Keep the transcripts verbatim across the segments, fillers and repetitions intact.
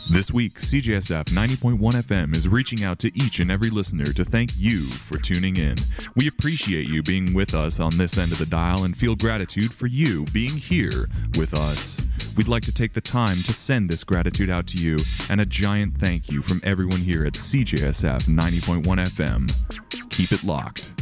This week, C J S F ninety point one F M is reaching out to each and every listener to thank you for tuning in. We appreciate you being with us on this end of the dial and feel gratitude for you being here with us. We'd like to take the time to send this gratitude out to you and a giant thank you from everyone here at C J S F ninety point one F M. Keep it locked.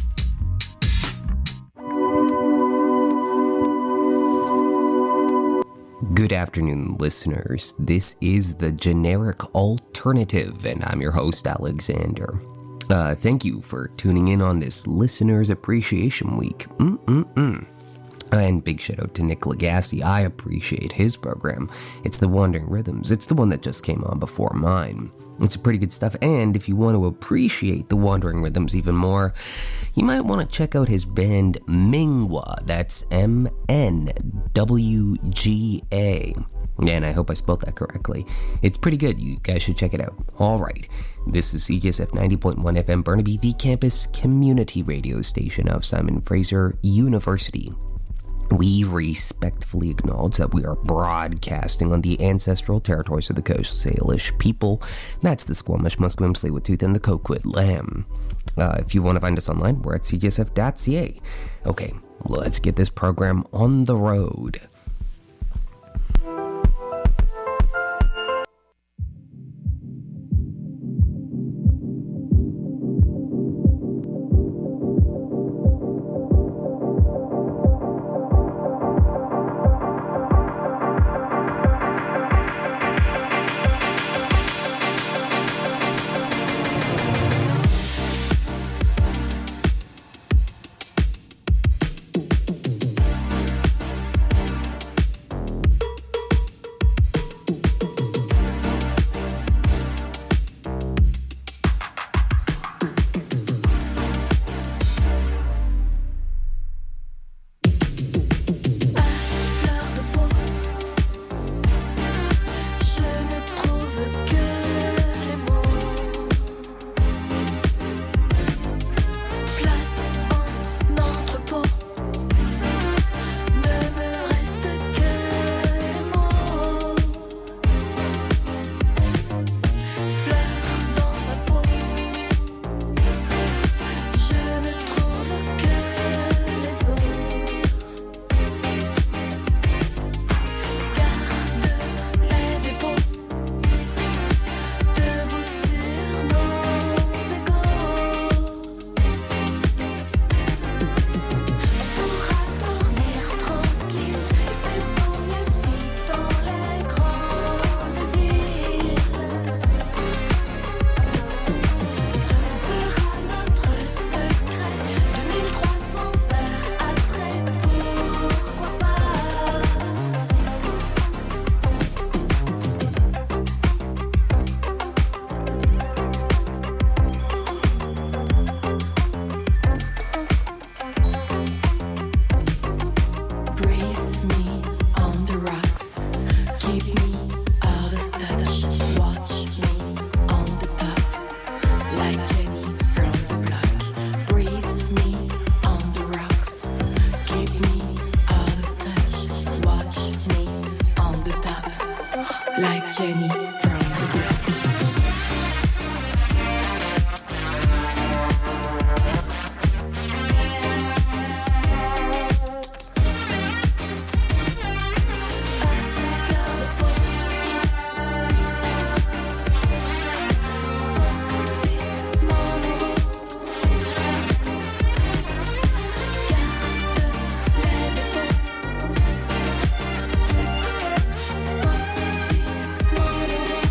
Good afternoon, listeners. This is the Generic Alternative, and I'm your host, Alexander. Uh, thank you for tuning in on this Listener's Appreciation Week. Mm-mm-mm. And big shout out to Nick Legassi. I appreciate his program. It's the Wandering Rhythms. It's the one that just came on before mine. It's pretty good stuff, and if you want to appreciate the Wandering Rhythms even more, you might want to check out his band Mingwa. That's M N W G A. And I hope I spelled that correctly. It's pretty good. You guys should check it out. All right. This is C J S F ninety point one F M Burnaby, the campus community radio station of Simon Fraser University. We respectfully acknowledge that we are broadcasting on the ancestral territories of the Coast Salish people. That's the Squamish, Musqueam, Tsleil-Waututh, and the Coquitlam Lamb. Uh, if you want to find us online, we're at c j s f dot c a. Okay, let's get this program on the road. Sans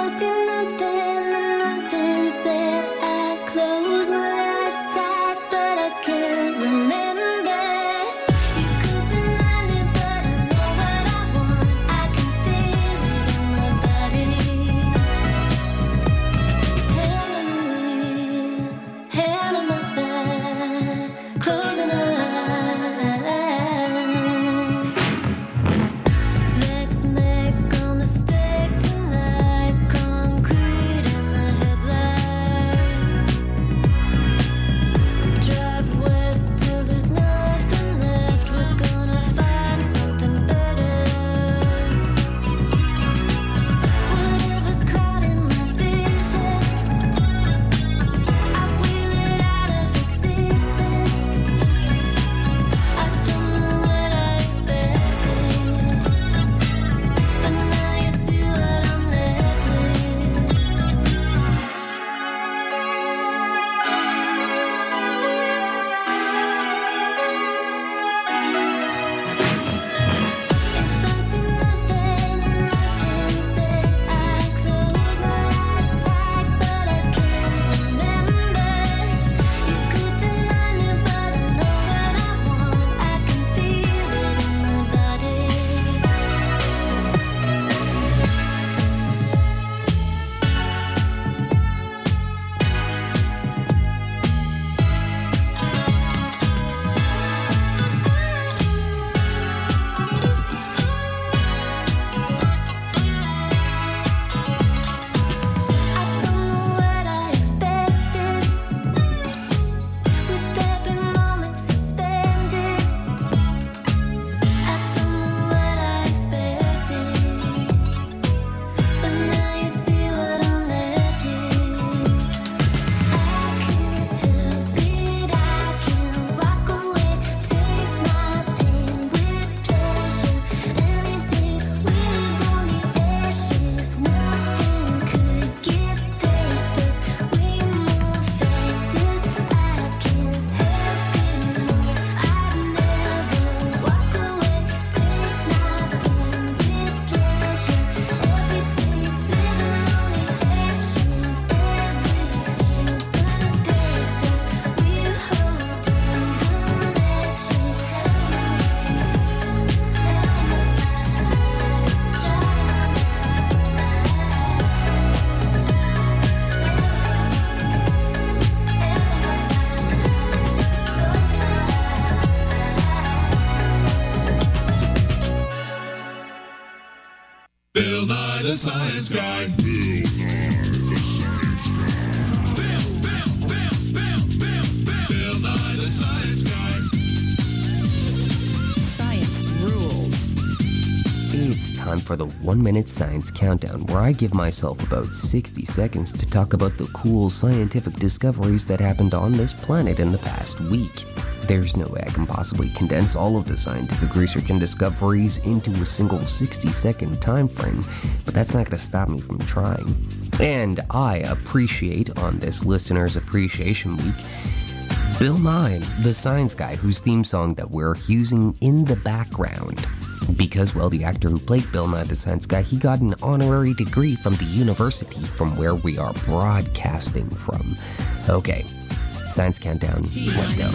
Bill Nye the Science Guy. Bill Nye the Science Guy. Bill, Bill, Bill, Bill, Bill, Bill. Bill Nye the Science Guy. Science rules. It's time for the one-minute science countdown, where I give myself about sixty seconds to talk about the cool scientific discoveries that happened on this planet in the past week. There's no way I can possibly condense all of the scientific research and discoveries into a single sixty-second time frame, but that's not going to stop me from trying. And I appreciate, on this Listener's Appreciation Week, Bill Nye, the science guy whose theme song that we're using in the background. Because, well, the actor who played Bill Nye the Science Guy, he got an honorary degree from the university from where we are broadcasting from. Okay, Science Countdown, let's go.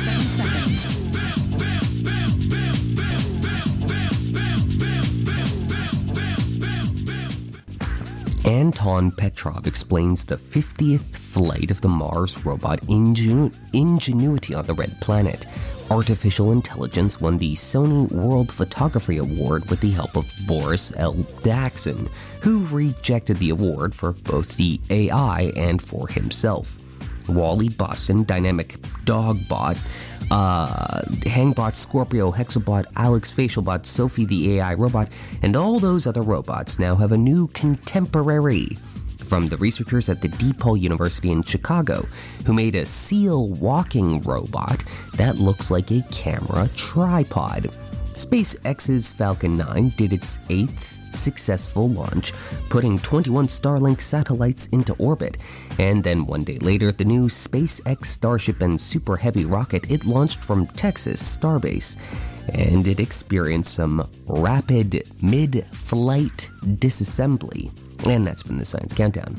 Anton Petrov explains the fiftieth flight of the Mars robot Ingenu- Ingenuity on the Red Planet. Artificial intelligence won the Sony World Photography Award with the help of Boris L. Daxon, who rejected the award for both the A I and for himself. Wally Boston, Dynamic Dogbot, uh, Hangbot, Scorpio, Hexabot, Alex Facialbot, Sophie the A I robot, and all those other robots now have a new contemporary from the researchers at the DePaul University in Chicago, who made a seal walking robot that looks like a camera tripod. SpaceX's Falcon nine did its eighth successful launch, putting twenty-one Starlink satellites into orbit, and then one day later, the new SpaceX Starship and Super Heavy rocket, it launched from Texas Starbase. and it experienced some rapid mid-flight disassembly. And that's been the Science Countdown.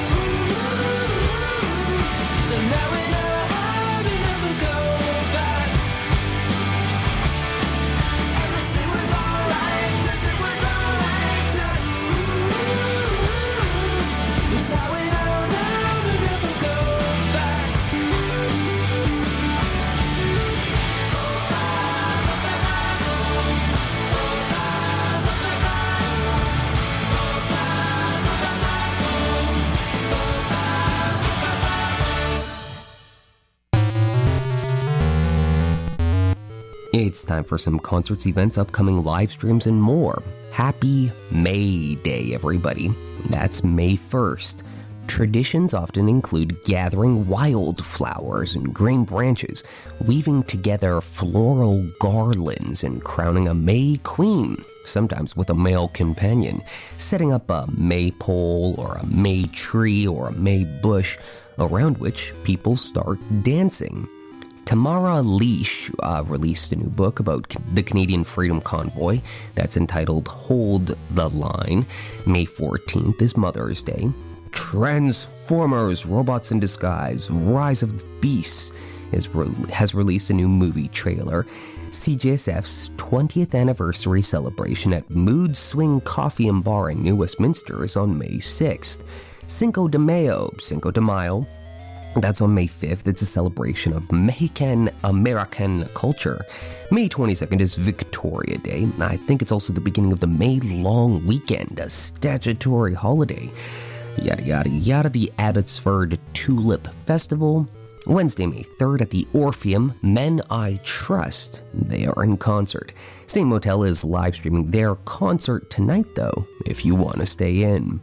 Now we know how to never go back. It's time for some concerts, events, upcoming live streams, and more. Happy May Day, everybody. That's May first. Traditions often include gathering wildflowers and green branches, weaving together floral garlands, and crowning a May Queen, sometimes with a male companion, setting up a maypole or a May tree or a May bush, around which people start dancing. Tamara Lich uh, released a new book about the Canadian Freedom Convoy that's entitled Hold the Line. May fourteenth is Mother's Day. Transformers, Robots in Disguise, Rise of the Beasts is re- has released a new movie trailer. C J S F's twentieth anniversary celebration at Mood Swing Coffee and Bar in New Westminster is on May sixth. Cinco de Mayo, Cinco de Mayo, that's on May fifth. It's a celebration of Mexican American culture. May twenty-second is Victoria Day. I think it's also the beginning of the May long weekend, a statutory holiday. Yada yada yada. The Abbotsford Tulip Festival. Wednesday, May third at the Orpheum, Men I Trust. They are in concert. Same Motel is live streaming their concert tonight, though, if you want to stay in.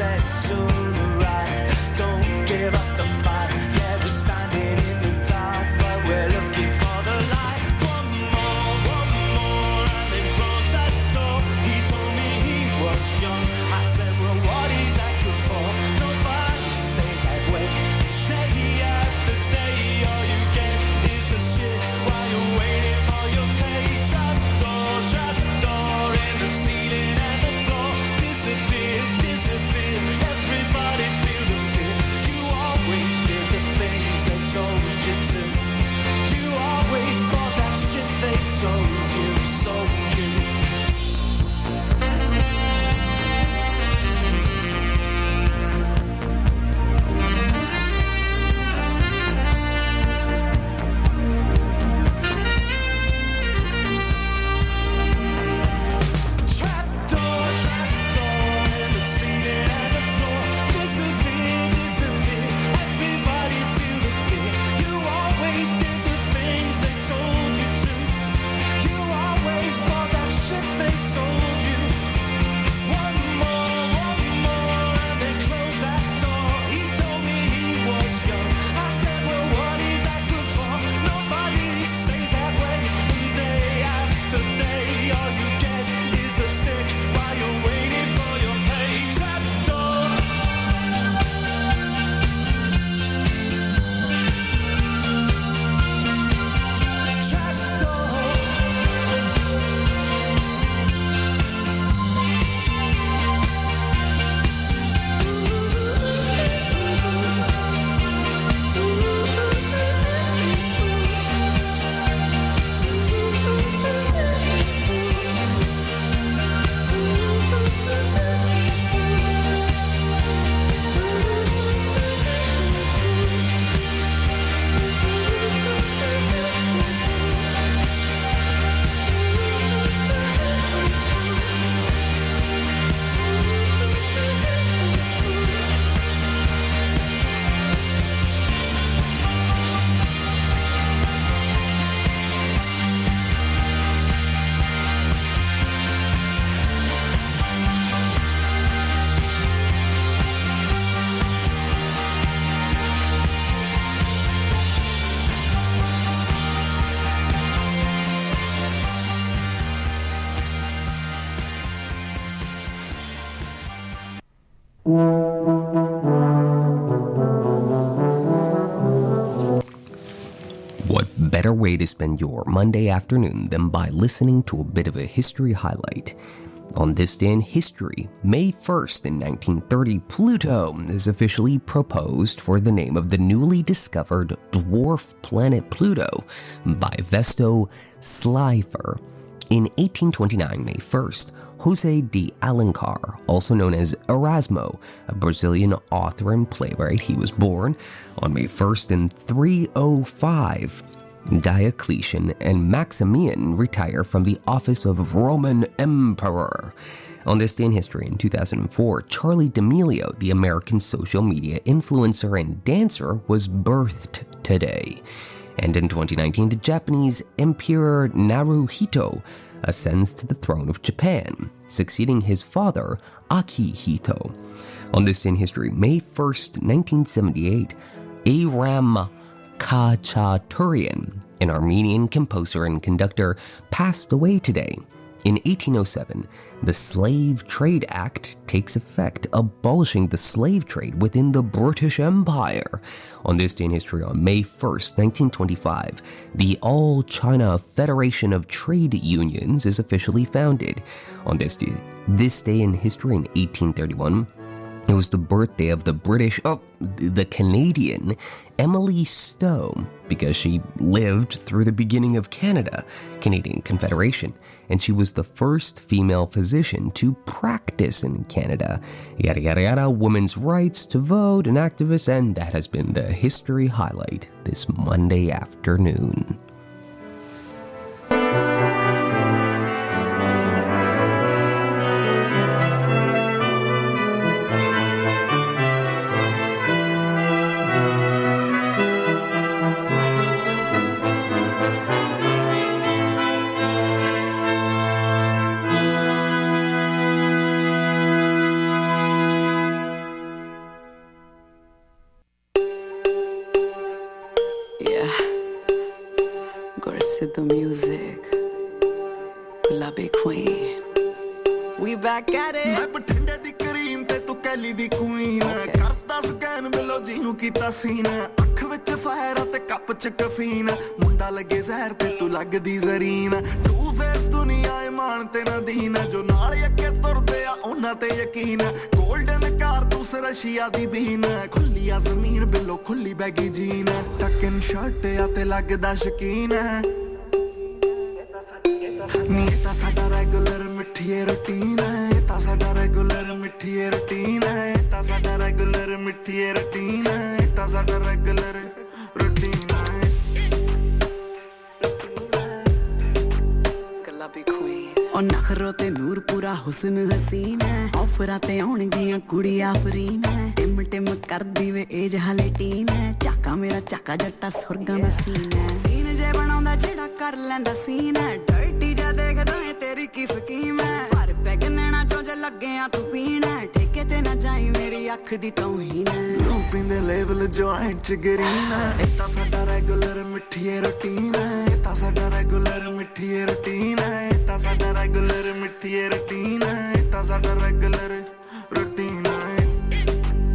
dead to the right. Don't give up the fight. Yeah, we're standing in the dark, but we're looking for the light. One more, one more, and then close that door. He told me he was young. I said, well, what is that good for? Nobody stays that way. Day after day, all you get is the shit while you're waiting for your pay. Trapdoor, trapdoor in the ceiling and the floor. Disappear, disappear. Everybody feel the fear. You always did the things they told you to. You always bought that shit they sold you, sold you. Trapdoor, trapdoor in the ceiling and the floor. Disappear, disappear. Everybody feel the fear. You always did the things they told you to. You always bought that shit they sold you. One more, one more, and then close that door. He told me he was young. I said, well, what is that good for? Nobody stays that way. And day after day, all you get is the stick while you're waiting for your pay. Trapdoor. What better way to spend your Monday afternoon than by listening to a bit of a history highlight? On this day in history, May first in nineteen thirty, Pluto is officially proposed for the name of the newly discovered dwarf planet Pluto by Vesto Slipher. In eighteen twenty-nine, May first, José de Alencar, also known as Erasmo, a Brazilian author and playwright, he was born on May first in three oh five. Diocletian and Maximian retire from the office of Roman Emperor. On this day in history, in two thousand four, Charli D'Amelio, the American social media influencer and dancer, was birthed today. And in twenty nineteen, the Japanese Emperor Naruhito ascends to the throne of Japan, succeeding his father, Akihito. On this day in history, May first, nineteen seventy-eight, Aram Khachaturian, an Armenian composer and conductor, passed away today. In eighteen oh seven, the Slave Trade Act takes effect, abolishing the slave trade within the British Empire. On this day in history, on May first, nineteen twenty-five, the All China Federation of Trade Unions is officially founded. On this day, this day in history, in eighteen thirty-one, it was the birthday of the British, oh, the Canadian, Emily Stowe, because she lived through the beginning of Canada, Canadian Confederation, and she was the first female physician to practice in Canada. Yada yada yada, women's rights to vote, and activists, and that has been the history highlight this Monday afternoon. to the music. Lobby Queen. We back at it. ਮੈਂ ਬਠਿੰਡੇ ਦੀ cream ਤੇ ਤੂੰ ਕੈਲੀ ਦੀ queen ਕਰਦਾ scan ਬਿਲੋ ਜੀ ਨੂੰ ਕੀਤਾ ਸੀਨ ਅੱਖ ਵਿੱਚ ਫਾਇਰ ਤੇ ਕੱਪ ਚ ਕਫੀਨ ਮੁੰਡਾ ਲੱਗੇ ਜ਼ਹਿਰ ਤੇ ਤੂੰ ਲੱਗਦੀ ਜ਼ਰੀਨ ਟੂ ਫੇਸ ਦੁਨੀਆ ਏ ਮਾਨ ਤੇ ਨਦੀਨ ਜੋ ਨਾਲ ਅੱਗੇ ਤੁਰਦੇ ਆ ਉਹਨਾਂ ਤੇ ਯਕੀਨ ਗੋਲਡਨ ਕਾਰ ਦੂਸ ਰਸ਼ੀਆ ਦੀ ਬੀਨ ਖੁੱਲੀ ਆ ਜ਼ਮੀਨ ਬਿਲੋ ਖੁੱਲੀ ਬੈਗੀ ਜੀਨ ਟੱਕਨ ਸ਼ਰਟ ਆ ਤੇ ਲੱਗਦਾ ਸ਼ਕੀਨ ਨੀ ਤਾਂ ਸਾਡਾ ਰੈਗੂਲਰ ਮਿੱਠੀ ਰੁਟੀਨ ਹੈ ਤਾਂ ਸਾਡਾ ਰੈਗੂਲਰ ਮਿੱਠੀ ਰੁਟੀਨ ਹੈ ਤਾਂ ਸਾਡਾ ਰੈਗੂਲਰ ਮਿੱਠੀ ਰੁਟੀਨ ਹੈ ਤਾਂ ਸਾਡਾ ਰੈਗੂਲਰ ਰੁਟੀਨ ਹੈ Lobby Queen. ਉਹ ਨਖਰੋ ਤੇ ਨੂਰ ਪੂਰਾ ਹੁਸਨ ਹਸੀਨ ਹੈ ਆਫਰਾਂ ਤੇ ਆਉਣਗੀਆਂ ਕੁੜੀਆਂ ਫਰੀਨ ਹੈ ਟਿਮ ਟਿਮ ਕਰਦੀ ਵੇ ਏਜ ਹਲੇ ਟੀਨ ਹੈ ਚਾਕਾ ਮੇਰਾ ਚਾਕਾ ਜੱਟਾ ਸੁਰਗਾਂ ਦਾ ਸੀਨ ਹੈ ਸੀਨ ਜੇ ਬਣਾਉਂਦਾ ਜਿਹੜਾ ਕਰ ਲੈਂਦਾ ਸੀਨ ਹੈ ਡਰਟੀ ਜਾ ਦੇਖਦਾ ਏ ਤੇਰੀ ਕੀ ਸਕੀਮ ਹੈ ਪਰ ਪੈਗ ਨੈਣਾ ਚੋਂ ਜੇ ਲੱਗਿਆ ਤੂੰ ਪੀਣਾ ਠੇਕੇ ਤੇ ਨਾ ਜਾਈ ਮੇਰੀ ਅੱਖ ਦੀ ਤੌਹੀਨ ਹੈ ਲੂਪਿੰਗ ਦੇ ਲੈਵਲ ਜੁਆਇੰਟ ਚ ਗਰੀਨ ਇਹ ਤਾਂ ਸਾਡਾ ਰੈਗੂਲਰ ਮਿੱਠੀ ਰੁਟੀਨ ਇਹ ਤਾਂ ਸਾਡਾ ਰੈਗੂਲਰ ਮਿੱਠੀ ਰੁਟੀਨ ਇਹ ਤਾਂ ਸਾਡਾ ਰੈਗੂਲਰ ਮਿੱਠੀ ਰੁਟੀਨ ਇਹ ਤਾਂ ਸਾਡਾ ਰੈਗੂਲਰ